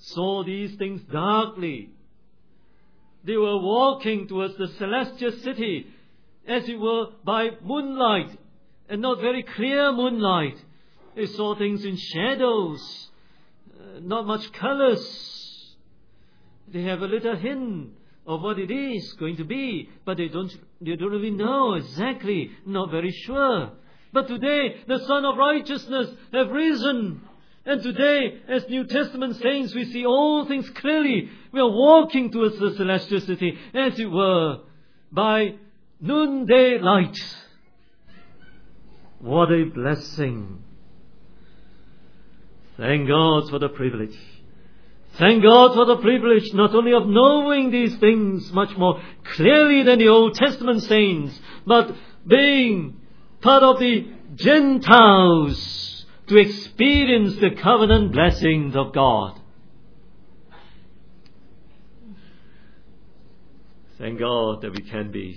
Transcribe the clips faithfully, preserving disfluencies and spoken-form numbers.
saw these things darkly. They were walking towards the celestial city, as it were by moonlight, and not very clear moonlight. They saw things in shadows, uh, not much colors. They have a little hint of what it is going to be, but they don't, they don't really know exactly, not very sure. But today, the Son of Righteousness have risen. And today, as New Testament saints, we see all things clearly. We are walking towards the celestial city, as it were, by noonday light. What a blessing. Thank God for the privilege. Thank God for the privilege not only of knowing these things much more clearly than the Old Testament saints, but being part of the Gentiles to experience the covenant blessings of God. Thank God that we can be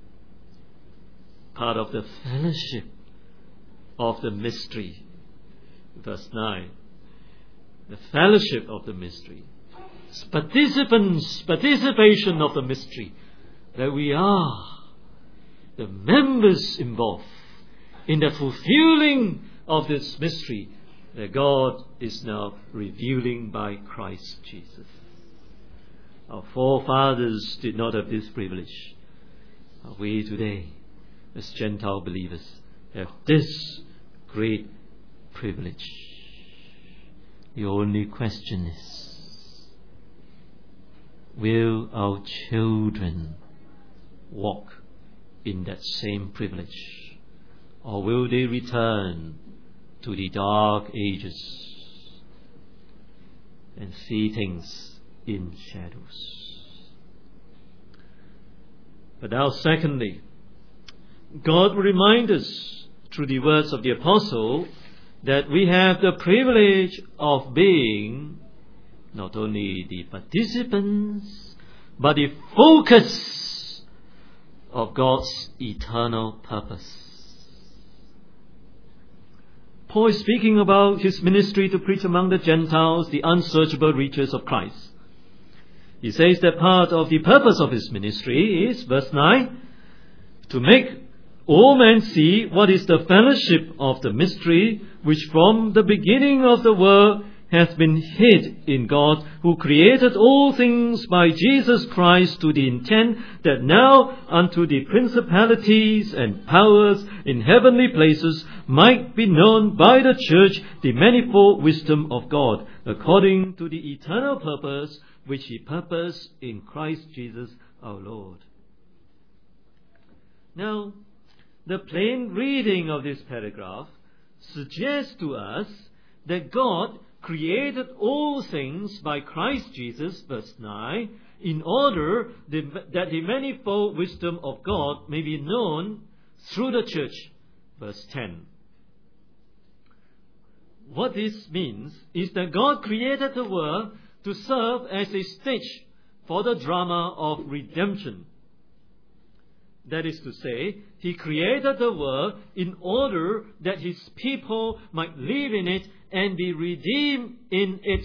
part of the fellowship of the mystery. Verse nine. The fellowship of the mystery. Participants, participation of the mystery. That we are the members involved in the fulfilling of this mystery that God is now revealing by Christ Jesus. Our forefathers did not have this privilege. We today, as Gentile believers, have this great privilege. The only question is, will our children walk in that same privilege, or will they return to the dark ages and see things in shadows? But now, secondly, God will remind us through the words of the apostle that we have the privilege of being not only the participants, but the focus of God's eternal purpose. Paul is speaking about his ministry to preach among the Gentiles the unsearchable riches of Christ. He says that part of the purpose of his ministry is, verse nine, to make all men see what is the fellowship of the mystery which from the beginning of the world hath been hid in God, who created all things by Jesus Christ, to the intent that now unto the principalities and powers in heavenly places might be known by the church the manifold wisdom of God, according to the eternal purpose which he purposed in Christ Jesus our Lord. Now, the plain reading of this paragraph suggests to us that God created all things by Christ Jesus, verse nine, in order that the manifold wisdom of God may be known through the church, verse ten. What this means is that God created the world to serve as a stage for the drama of redemption. That is to say, He created the world in order that His people might live in it and be redeemed in it.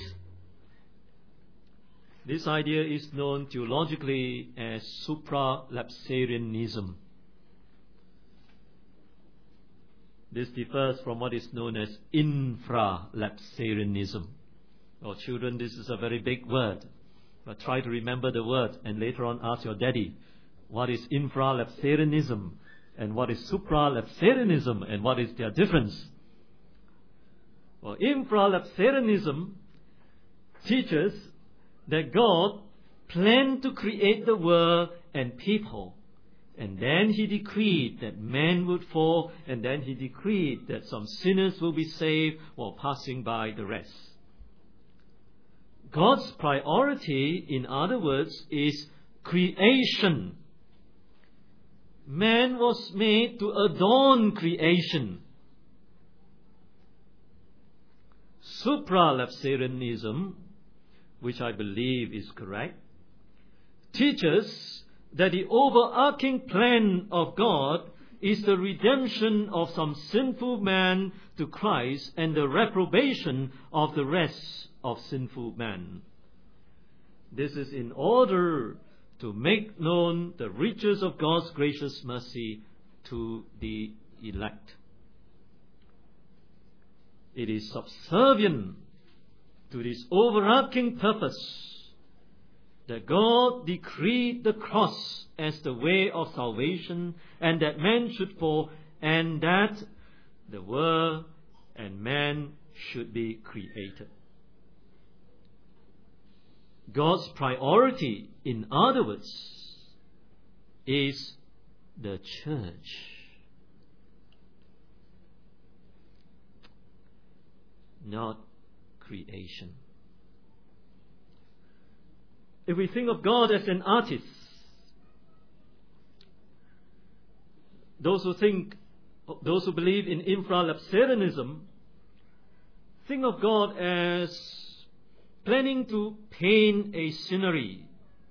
This idea is known theologically as supralapsarianism. This differs from what is known as infralapsarianism. Oh, children, this is a very big word. But try to remember the word and later on ask your daddy, what is infralapsarianism and what is supralapsarianism and what is their difference? Well, infralapsarianism teaches that God planned to create the world and people, and then He decreed that man would fall, and then He decreed that some sinners will be saved while passing by the rest. God's priority, in other words, is creation. Man was made to adorn creation. Supralapsarianism, which I believe is correct, teaches that the overarching plan of God is the redemption of some sinful man to Christ and the reprobation of the rest of sinful men. This is in order to make known the riches of God's gracious mercy to the elect. It is subservient to this overarching purpose that God decreed the cross as the way of salvation, and that man should fall, and that the world and man should be created. God's priority, in other words, is the church. Not creation. If we think of God as an artist, those who think, those who believe in infralapsarianism, think of God as planning to paint a scenery.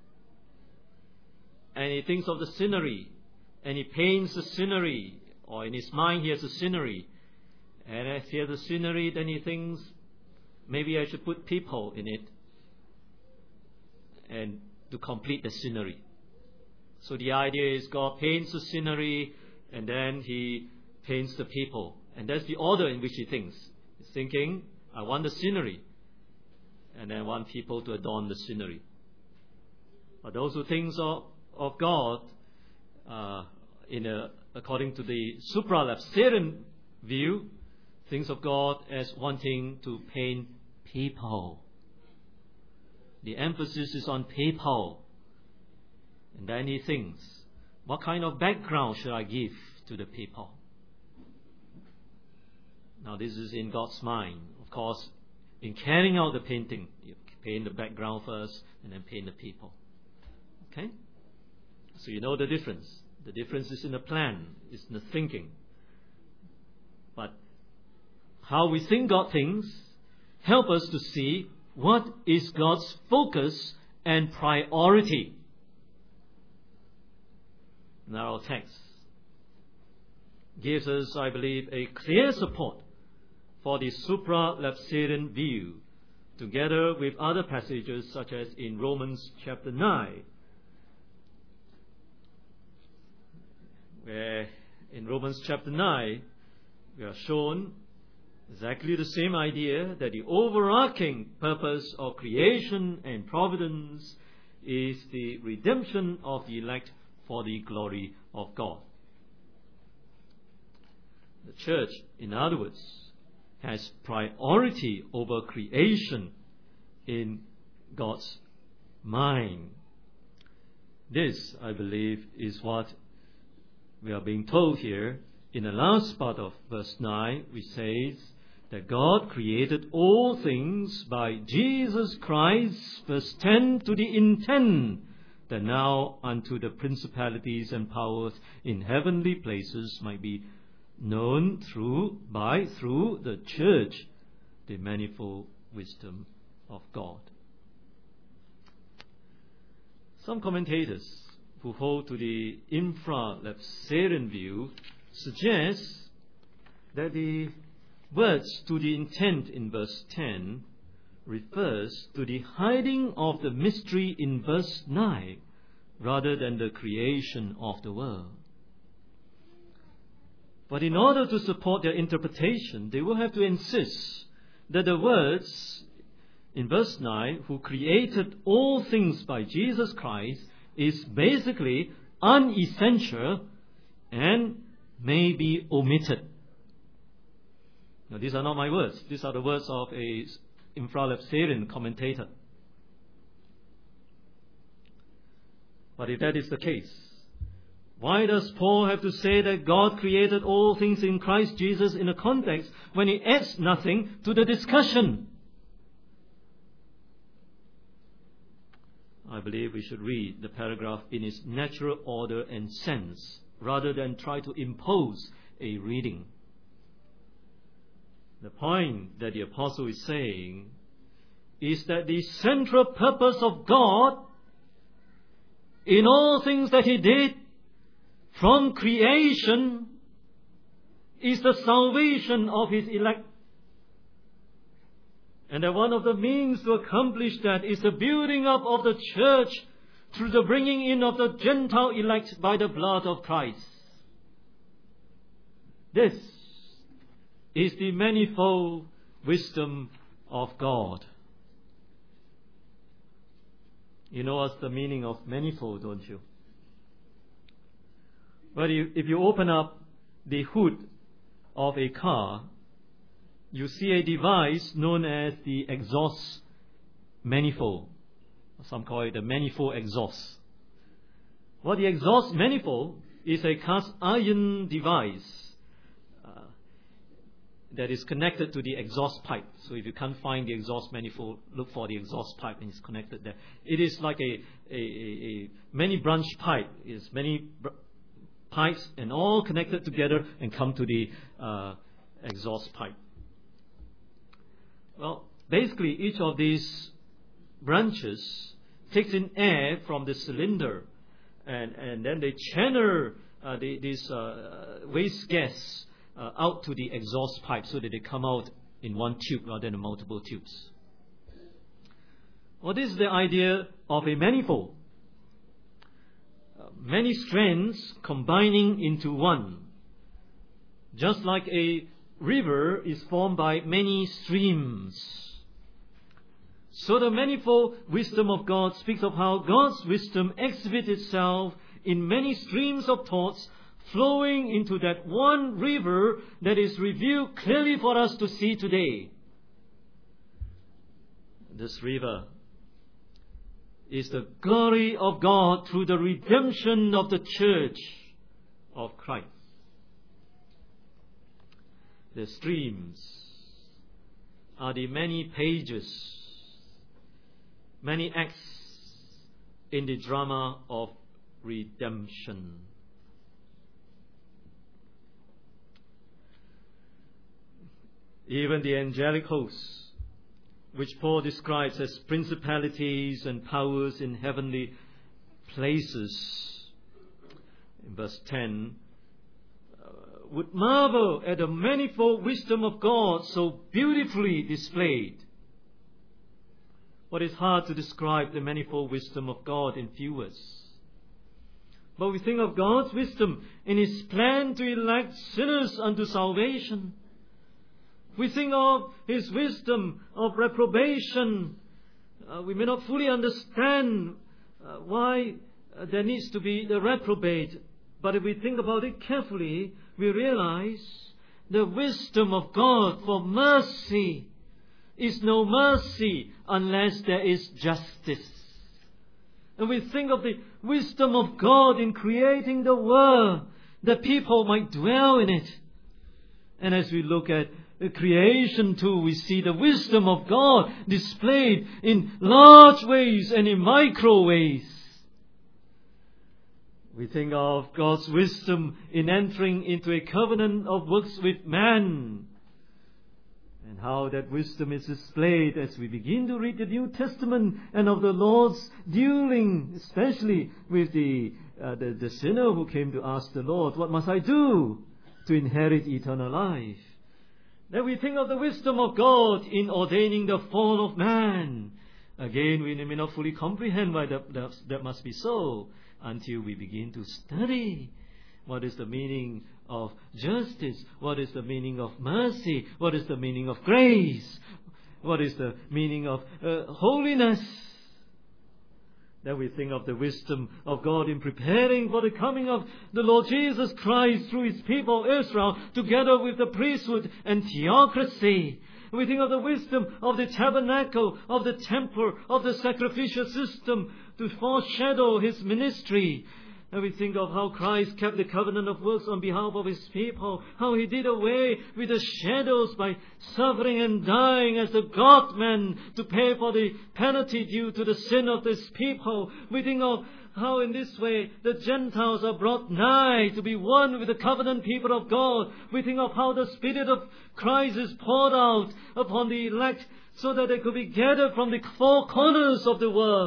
And he thinks of the scenery, and he paints the scenery, or in his mind he has a scenery. And as he has a scenery, then he thinks, maybe I should put people in it, and to complete the scenery. So the idea is God paints the scenery, and then he paints the people. And that's the order in which he thinks. He's thinking, I want the scenery, and then I want people to adorn the scenery. But those who think of, of God uh, in a, according to the supralapsarian view, thinks of God as wanting to paint people. The emphasis is on people. And then he thinks, what kind of background should I give to the people? Now this is in God's mind. Of course, in carrying out the painting, you paint the background first and then paint the people. Okay? So you know the difference. The difference is in the plan, it's in the thinking. But how we think God thinks help us to see what is God's focus and priority. Now our text gives us, I believe, a clear support for the supralapsarian view, together with other passages such as in Romans chapter nine, where in Romans chapter nine we are shown exactly the same idea, that the overarching purpose of creation and providence is the redemption of the elect for the glory of God. The church, in other words, has priority over creation in God's mind. This, I believe, is what we are being told here. In the last part of verse nine, which says that God created all things by Jesus Christ, verse ten, to the intent that now unto the principalities and powers in heavenly places might be known through, by, through the church, the manifold wisdom of God. Some commentators who hold to the infralapsarian view suggest that the words to the intent in verse ten refers to the hiding of the mystery in verse nine rather than the creation of the world. But in order to support their interpretation, they will have to insist that the words in verse nine, who created all things by Jesus Christ, is basically unessential and may be omitted. Now, these are not my words. These are the words of a infralapsarian commentator. But if that is the case, why does Paul have to say that God created all things in Christ Jesus in a context when he adds nothing to the discussion? I believe we should read the paragraph in its natural order and sense rather than try to impose a reading. The point that the apostle is saying is that the central purpose of God in all things that he did from creation is the salvation of His elect. And that one of the means to accomplish that is the building up of the church through the bringing in of the Gentile elect by the blood of Christ. This is the manifold wisdom of God. You know what's the meaning of manifold, don't you? Well, if you open up the hood of a car, you see a device known as the exhaust manifold. Some call it the manifold exhaust. Well, the exhaust manifold is a cast iron device uh, that is connected to the exhaust pipe. So if you can't find the exhaust manifold, look for the exhaust pipe and it's connected there. It is like a, a, a, a many branch pipe. It's many br- pipes and all connected together and come to the uh, exhaust pipe. Well, basically each of these branches takes in air from the cylinder, and, and then they channel uh, the, this uh, waste gas uh, out to the exhaust pipe so that they come out in one tube rather than multiple tubes. Well, this is the idea of a manifold. Uh, many strands combining into one. Just like a river is formed by many streams. So the manifold wisdom of God speaks of how God's wisdom exhibits itself in many streams of thoughts flowing into that one river that is revealed clearly for us to see today. This river is the glory of God through the redemption of the church of Christ. The streams are the many pages, many acts in the drama of redemption. Even the angelic hosts, which Paul describes as principalities and powers in heavenly places, in verse ten, would marvel at the manifold wisdom of God so beautifully displayed. But it's hard to describe the manifold wisdom of God in few words. But we think of God's wisdom in His plan to elect sinners unto salvation. We think of His wisdom of reprobation. Uh, we may not fully understand uh, why uh, there needs to be the reprobate. But if we think about it carefully, we realize the wisdom of God for mercy is no mercy unless there is justice. And we think of the wisdom of God in creating the world that people might dwell in it. And as we look at creation too, we see the wisdom of God displayed in large ways and in micro ways. We think of God's wisdom in entering into a covenant of works with man, and how that wisdom is displayed as we begin to read the New Testament and of the Lord's dealing, especially with the, uh, the, the sinner who came to ask the Lord, what must I do to inherit eternal life? Then we think of the wisdom of God in ordaining the fall of man. Again, we may not fully comprehend why that, that, that must be so until we begin to study what is the meaning of justice, what is the meaning of mercy, what is the meaning of grace, what is the meaning of uh, holiness. Then we think of the wisdom of God in preparing for the coming of the Lord Jesus Christ through His people Israel, together with the priesthood and theocracy. We think of the wisdom of the tabernacle, of the temple, of the sacrificial system to foreshadow His ministry. And we think of how Christ kept the covenant of works on behalf of His people, how He did away with the shadows by suffering and dying as a God-man to pay for the penalty due to the sin of His people. We think of how in this way the Gentiles are brought nigh to be one with the covenant people of God. We think of how the Spirit of Christ is poured out upon the elect so that they could be gathered from the four corners of the world.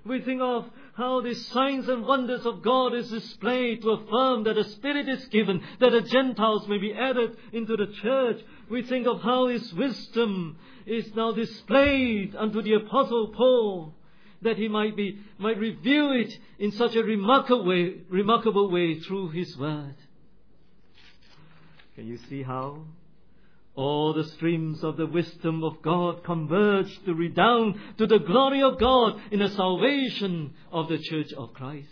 We think of how the signs and wonders of God is displayed to affirm that the Spirit is given, that the Gentiles may be added into the church. We think of how His wisdom is now displayed unto the Apostle Paul, that he might be might reveal it in such a remarkable way, remarkable way through His word. Can you see how all the streams of the wisdom of God converge to redound to the glory of God in the salvation of the Church of Christ?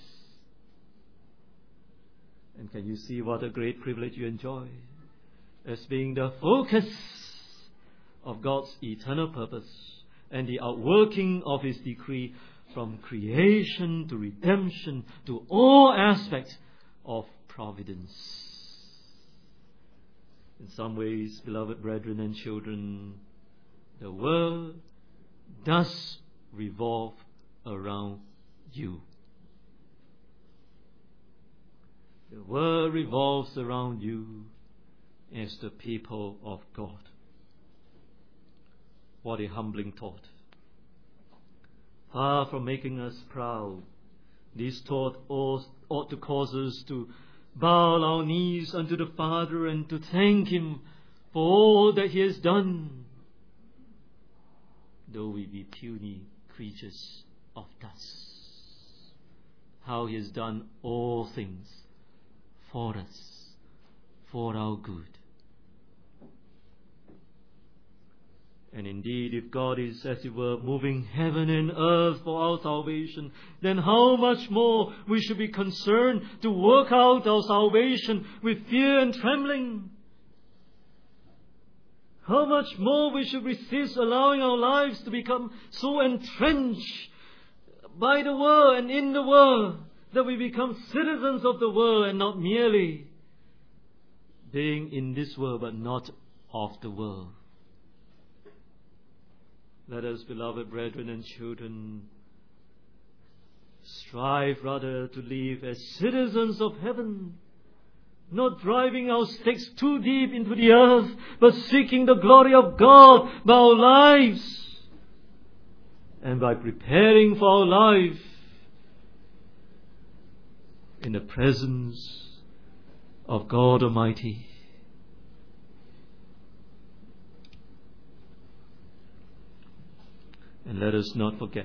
And can you see what a great privilege you enjoy as being the focus of God's eternal purpose and the outworking of His decree from creation to redemption to all aspects of providence. In some ways, beloved brethren and children, the world does revolve around you. The world revolves around you as the people of God. What a humbling thought. Far from making us proud, this thought ought to cause us to bow our knees unto the Father and to thank Him for all that He has done, though we be puny creatures of dust. How He has done all things for us, for our good. And indeed, if God is, as it were, moving heaven and earth for our salvation, then how much more we should be concerned to work out our salvation with fear and trembling. How much more we should resist allowing our lives to become so entrenched by the world and in the world that we become citizens of the world and not merely being in this world but not of the world. Let us, beloved brethren and children, strive rather to live as citizens of heaven, not driving our stakes too deep into the earth, but seeking the glory of God by our lives and by preparing for our life in the presence of God Almighty. And let us not forget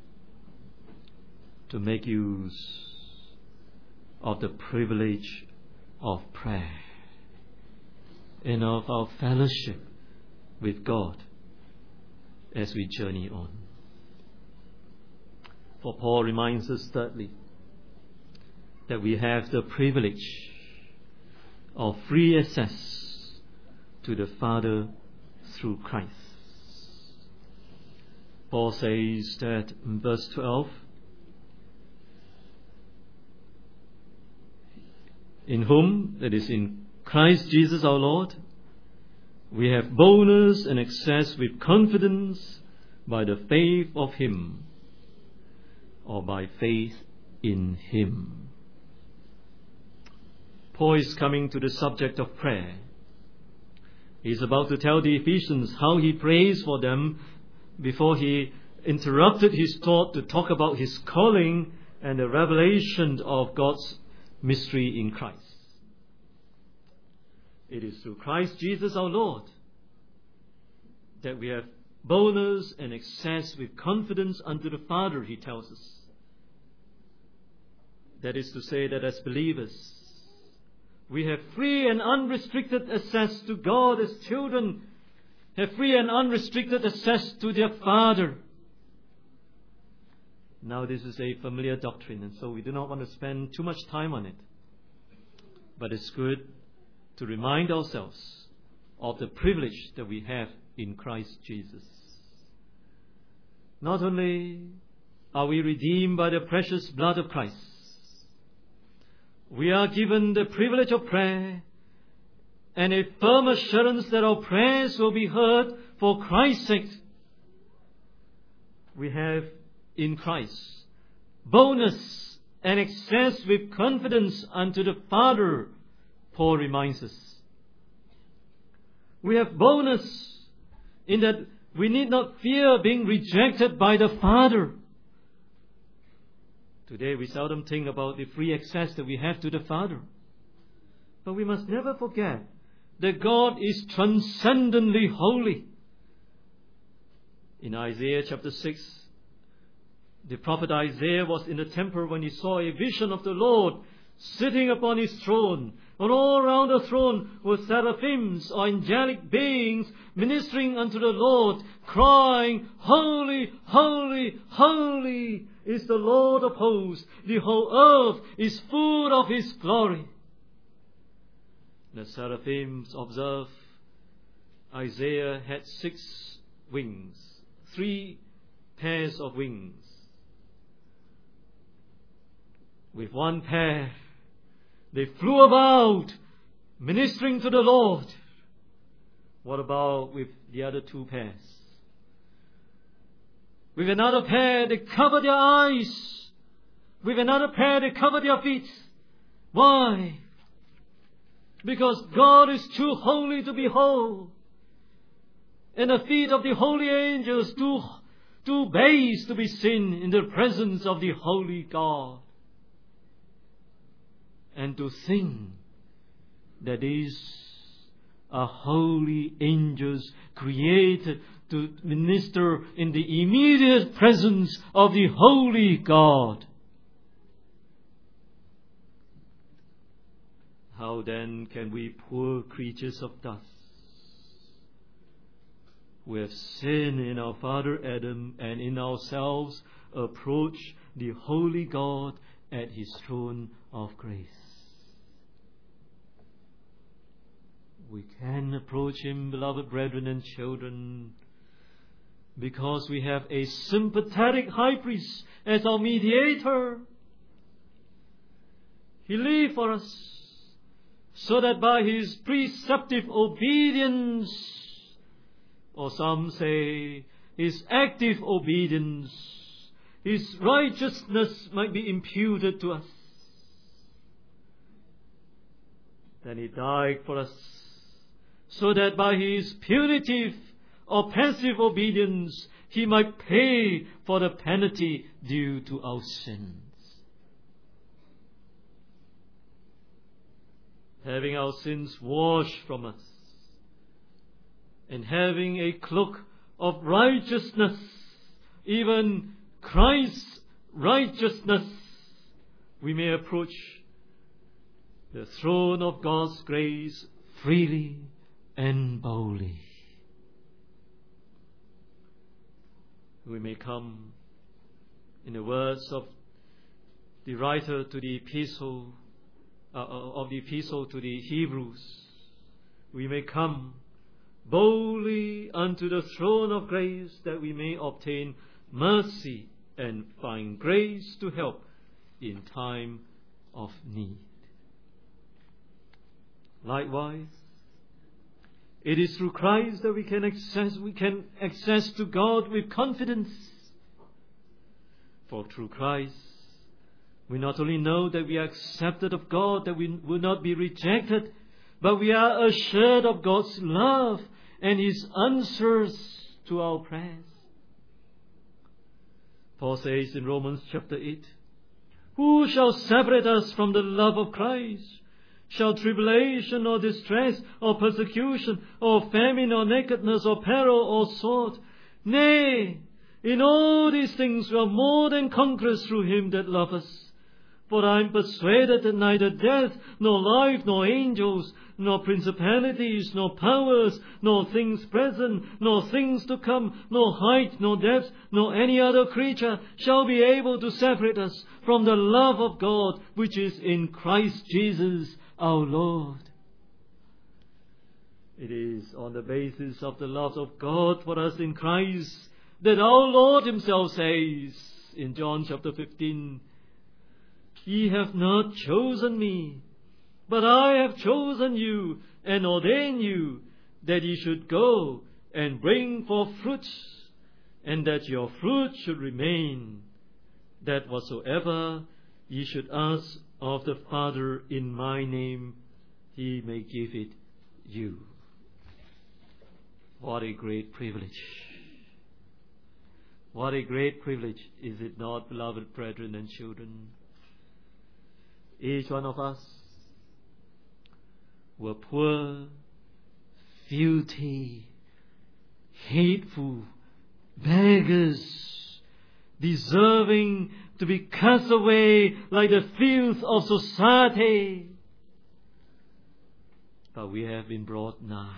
to make use of the privilege of prayer and of our fellowship with God as we journey on. For Paul reminds us thirdly that we have the privilege of free access to the Father through Christ. Paul says that in verse twelve, in whom, that is in Christ Jesus our Lord, we have boldness and access with confidence by the faith of Him, or by faith in Him. Paul is coming to the subject of prayer. He is about to tell the Ephesians how he prays for them before he interrupted his thought to talk about his calling and the revelation of God's mystery in Christ. It is through Christ Jesus our Lord that we have boldness and access with confidence unto the Father, he tells us. That is to say that as believers, we have free and unrestricted access to God as children, have free and unrestricted access to their Father. Now this is a familiar doctrine, and so we do not want to spend too much time on it. But it's good to remind ourselves of the privilege that we have in Christ Jesus. Not only are we redeemed by the precious blood of Christ, we are given the privilege of prayer and a firm assurance that our prayers will be heard for Christ's sake. We have in Christ boldness and access with confidence unto the Father, Paul reminds us. We have boldness in that we need not fear being rejected by the Father. Today we seldom think about the free access that we have to the Father. But we must never forget that God is transcendently holy. In Isaiah chapter six, the prophet Isaiah was in the temple when he saw a vision of the Lord sitting upon his throne. And all around the throne were seraphims or angelic beings ministering unto the Lord, crying, Holy, holy, holy is the Lord of hosts. The whole earth is full of His glory. The seraphims observe Isaiah had six wings, three pairs of wings. With one pair, they flew about, ministering to the Lord. What about with the other two pairs? With another pair, they covered their eyes. With another pair, they covered their feet. Why? Because God is too holy to behold. And the feet of the holy angels too, too base to be seen in the presence of the holy God. And to think that these are holy angels created to minister in the immediate presence of the holy God. How then can we poor creatures of dust, who have sinned in our father Adam and in ourselves, approach the holy God at His throne of grace? We can approach Him, beloved brethren and children, because we have a sympathetic high priest as our mediator. He lived for us, so that by His preceptive obedience, or some say His active obedience, His righteousness might be imputed to us. Then He died for us, so that by His punitive or passive obedience He might pay for the penalty due to our sins. Having our sins washed from us, and having a cloak of righteousness, even Christ's righteousness, we may approach the throne of God's grace freely and boldly. We may come, in the words of the writer to the epistle uh, of the epistle to the Hebrews, we may come boldly unto the throne of grace, that we may obtain mercy and find grace to help in time of need. Likewise, it is through Christ that we can access we can access to God with confidence. For through Christ, we not only know that we are accepted of God, that we will not be rejected, but we are assured of God's love and His answers to our prayers. Paul says in Romans chapter eight, Who shall separate us from the love of Christ? Shall tribulation or distress or persecution or famine or nakedness or peril or sword? Nay, in all these things we are more than conquerors through Him that loved us. For I am persuaded that neither death, nor life, nor angels, nor principalities, nor powers, nor things present, nor things to come, nor height, nor depth, nor any other creature shall be able to separate us from the love of God which is in Christ Jesus our Lord. It is on the basis of the love of God for us in Christ that our Lord Himself says in John chapter fifteen, Ye have not chosen me, but I have chosen you and ordained you, that ye should go and bring forth fruit, and that your fruit should remain, that whatsoever ye should ask of the Father in my name, He may give it you. What a great privilege. What a great privilege, is it not, beloved brethren and children? Each one of us were poor, filthy, hateful beggars, deserving to be cast away like the filth of society. But we have been brought nigh,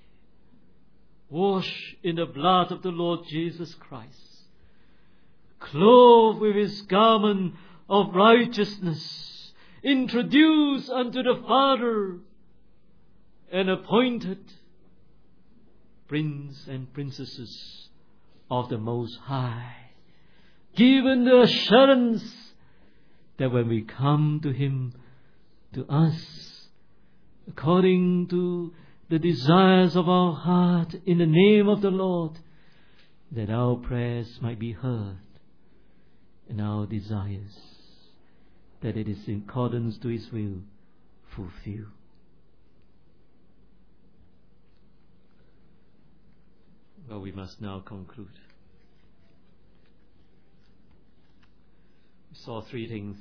washed in the blood of the Lord Jesus Christ, clothed with His garment of righteousness, introduced unto the Father, and appointed prince and princesses of the Most High, given the assurance that when we come to Him, to us, according to the desires of our heart, in the name of the Lord, that our prayers might be heard, and our desires, that it is in accordance to His will, fulfilled. Well, we must now conclude. We saw three things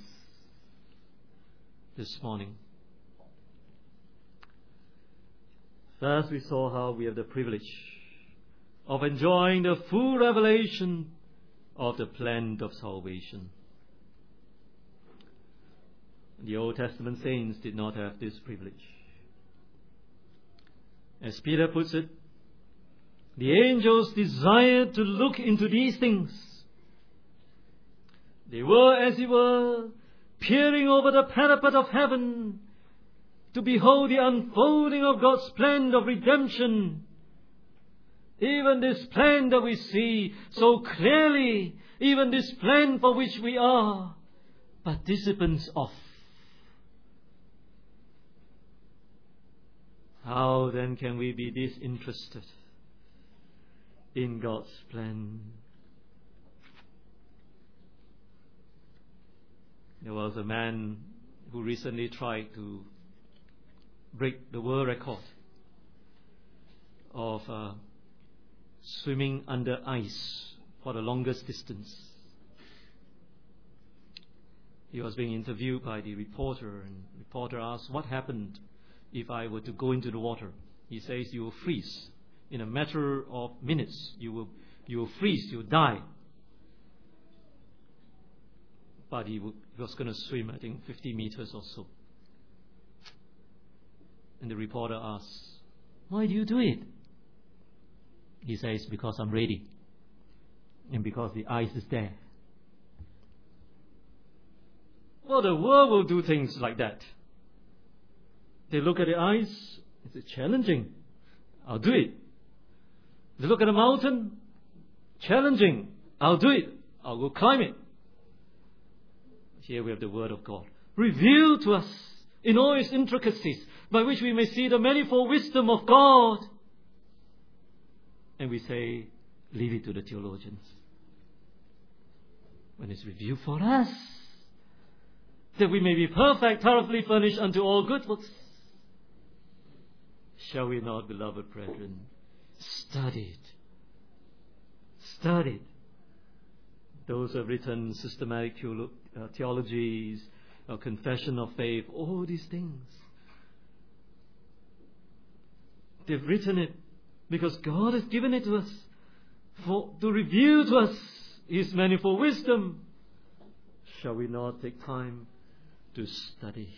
this morning. First, we saw how we have the privilege of enjoying the full revelation of the plan of salvation. The Old Testament saints did not have this privilege. As Peter puts it, the angels desired to look into these things. They were, as it were, peering over the parapet of heaven to behold the unfolding of God's plan of redemption. Even this plan that we see so clearly, even this plan for which we are participants of. How then can we be disinterested in God's plan? There was a man who recently tried to break the world record of uh, swimming under ice for the longest distance. He was being interviewed by the reporter, and the reporter asked, "What happened if I were to go into the water?" He says, "You will freeze. In a matter of minutes, you will you will freeze, you'll die." But he, w- he was going to swim, I think, fifty meters or so. And the reporter asks, "Why do you do it?" He says, "Because I'm ready. And because the ice is there." Well, the world will do things like that. They look at the ice, it's challenging. I'll do it. They look at a mountain, challenging. I'll do it. I'll go climb it. Here we have the Word of God, revealed to us in all its intricacies, by which we may see the manifold wisdom of God. And we say, leave it to the theologians. When it's revealed for us, that we may be perfect, thoroughly furnished unto all good works. Shall we not, beloved brethren, study it? Study it. Those who have written systematic theolo- uh, theologies, uh, confession of faith, all these things. They've written it because God has given it to us for to reveal to us His manifold wisdom. Shall we not take time to study?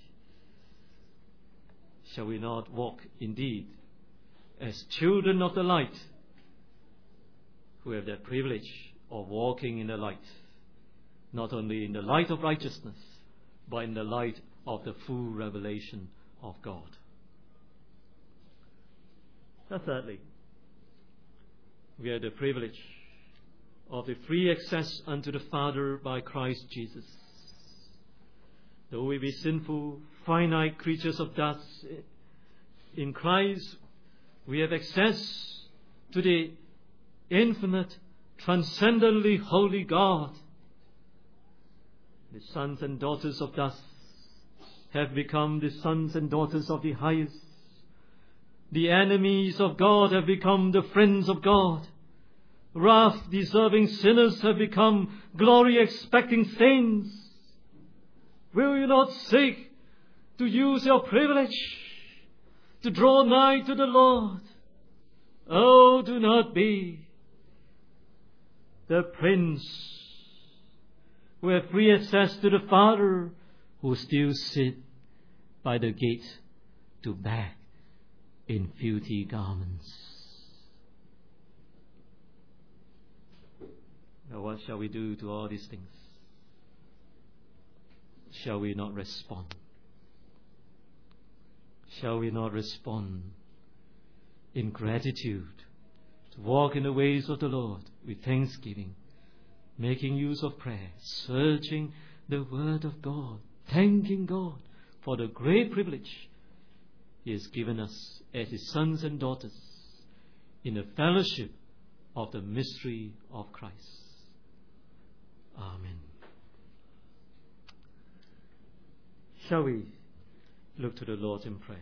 Shall we not walk indeed as children of the light, who have that privilege of walking in the light, not only in the light of righteousness, but in the light of the full revelation of God? And thirdly, we have the privilege of the free access unto the Father by Christ Jesus. Though we be sinful, finite creatures of dust, in Christ we have access to the infinite, transcendently holy God. The sons and daughters of dust have become the sons and daughters of the highest. The enemies of God have become the friends of God. wrath-deserving sinners have become glory-expecting saints? Will you not seek to use your privilege to draw nigh to the Lord? Oh, do not be the prince who have free access to the Father, who still sit by the gate to beg in filthy garments. Now what shall we do to all these things? Shall we not respond? Shall we not respond in gratitude, to walk in the ways of the Lord with thanksgiving, making use of prayer, searching the Word of God, thanking God for the great privilege He has given us as His sons and daughters in the fellowship of the mystery of Christ. Amen. Shall we look to the Lord in prayer?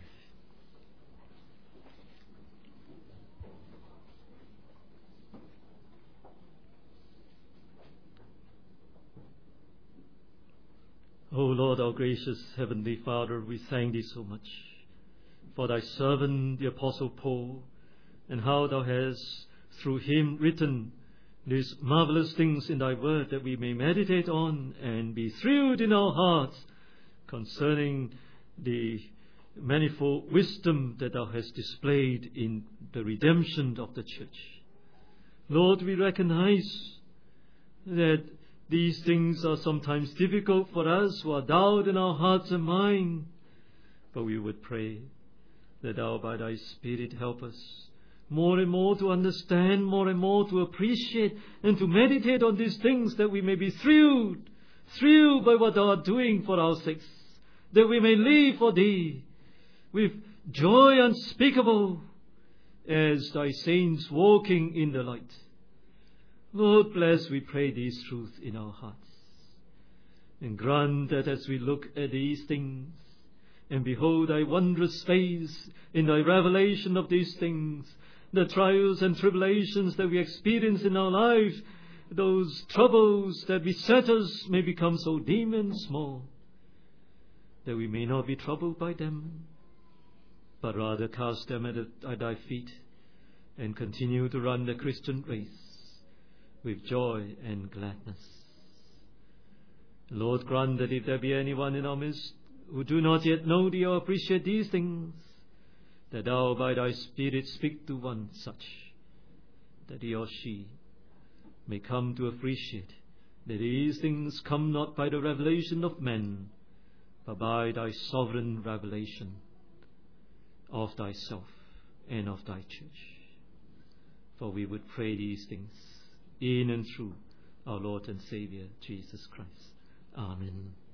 O Lord, our gracious Heavenly Father, we thank Thee so much for Thy servant, the Apostle Paul, and how Thou hast through him written these marvelous things in Thy word that we may meditate on and be thrilled in our hearts concerning the manifold wisdom that Thou hast displayed in the redemption of the church. Lord, we recognize that these things are sometimes difficult for us who are doubt in our hearts and mind, but we would pray that Thou by Thy Spirit help us more and more to understand, more and more to appreciate and to meditate on these things, that we may be thrilled, thrilled by what Thou art doing for our sakes, that we may live for Thee with joy unspeakable as Thy saints walking in the light. Lord, bless, we pray, these truths in our hearts, and grant that as we look at these things and behold Thy wondrous face in Thy revelation of these things, the trials and tribulations that we experience in our life, those troubles that beset us may become so dim and small, that we may not be troubled by them, but rather cast them at, at Thy feet and continue to run the Christian race with joy and gladness. Lord, grant that if there be anyone in our midst who do not yet know Thee or appreciate these things, that Thou by Thy Spirit speak to one such, that he or she may come to appreciate that these things come not by the revelation of men, but by Thy sovereign revelation of Thyself and of Thy church. For we would pray these things in and through our Lord and Saviour, Jesus Christ. Amen.